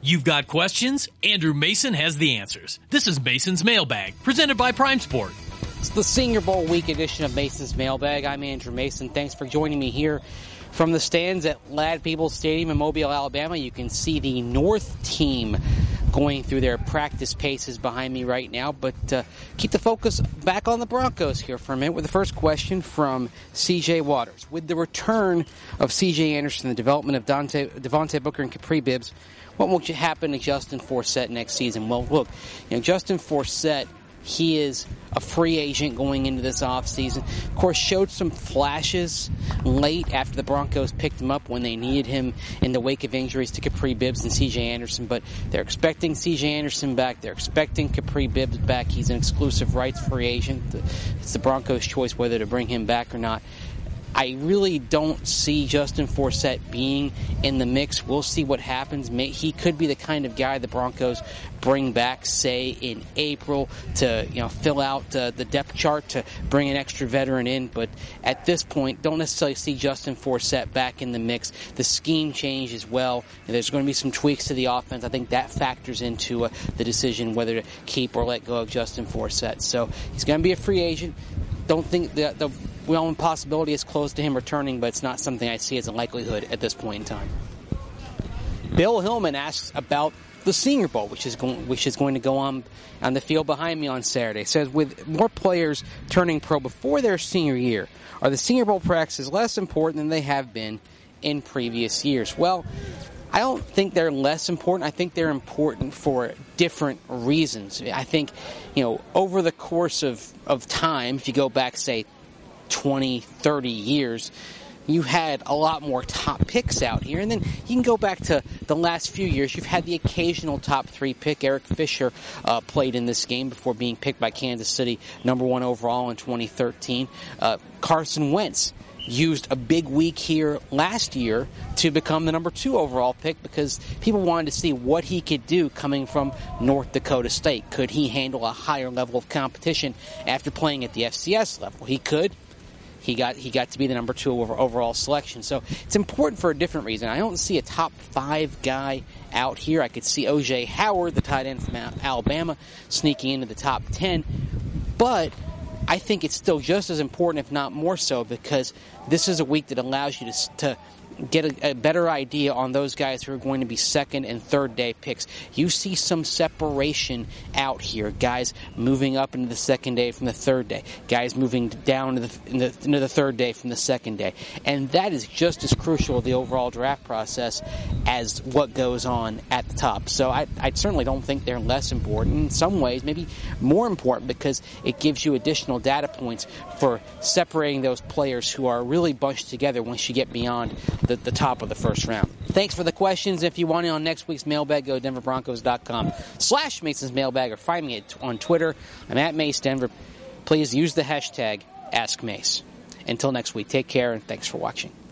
You've got questions? Andrew Mason has the answers. This is Mason's Mailbag, presented by Prime Sport. It's the Senior Bowl week edition of Mason's Mailbag. I'm Andrew Mason. Thanks for joining me here from the stands at Ladd-Peebles Stadium in Mobile, Alabama. You can see the North team going through their practice paces behind me right now. But keep the focus back on the Broncos here for a minute with the first question from C.J. Waters. With the return of C.J. Anderson, the development of Devontae Booker and Kapri Bibbs, what will happen to Justin Forsett next season? Well, look, Justin Forsett, he is a free agent going into this offseason. Of course, showed some flashes late after the Broncos picked him up when they needed him in the wake of injuries to Kapri Bibbs and C.J. Anderson. But they're expecting C.J. Anderson back. They're expecting Kapri Bibbs back. He's an exclusive rights free agent. It's the Broncos' choice whether to bring him back or not. I really don't see Justin Forsett being in the mix. We'll see what happens. He could be the kind of guy the Broncos bring back, say, in April to fill out the depth chart, to bring an extra veteran in. But at this point, don't necessarily see Justin Forsett back in the mix. The scheme change as well. There's going to be some tweaks to the offense. I think that factors into the decision whether to keep or let go of Justin Forsett. So he's going to be a free agent. Don't think the possibility is close to him returning, but it's not something I see as a likelihood at this point in time. Bill Hillman asks about the Senior Bowl, which is going to go on the field behind me on Saturday. Says, with more players turning pro before their senior year, are the Senior Bowl practices less important than they have been in previous years? Well, I don't think they're less important. I think they're important for different reasons. I think, over the course of time, if you go back, say, 20, 30 years, you had a lot more top picks out here. And then you can go back to the last few years. You've had the occasional top 3 pick. Eric Fisher played in this game before being picked by Kansas City, number 1 overall in 2013. Carson Wentz used a big week here last year to become the number 2 overall pick because people wanted to see what he could do coming from North Dakota State. Could he handle a higher level of competition after playing at the FCS level? He could. He got to be the number 2 overall selection. So it's important for a different reason. I don't see a top 5 guy out here. I could see O.J. Howard, the tight end from Alabama, sneaking into the top 10. But I think it's still just as important, if not more so, because this is a week that allows you to get a better idea on those guys who are going to be second and third day picks. You see some separation out here. Guys moving up into the second day from the third day. Guys moving down into the third day from the second day. And that is just as crucial to the overall draft process as what goes on at the top. So I certainly don't think they're less important. In some ways, maybe more important, because it gives you additional data points for separating those players who are really bunched together once you get beyond the top of the first round. Thanks for the questions. If you want it on next week's mailbag, go to denverbroncos.com/Mason's Mailbag or find me on Twitter. I'm at Mace Denver. Please use the hashtag AskMace. Until next week, take care and thanks for watching.